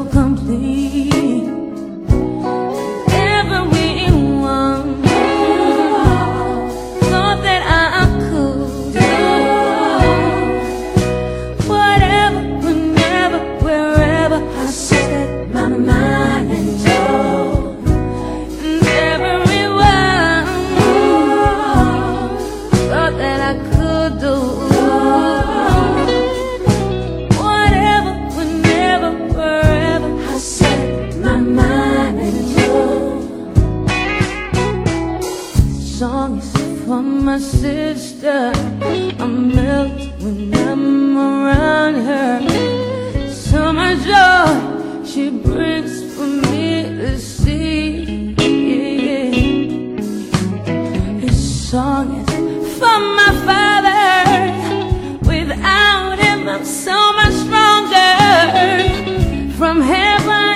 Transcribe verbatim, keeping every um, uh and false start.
so complete. Everyone thought that I could do whatever, whenever, wherever I set my mind and go. And everyone thought that I could do song is for my sister. I melt when I'm around her. So much joy she brings for me to see. This song is for my father. Without him I'm so much stronger. From heaven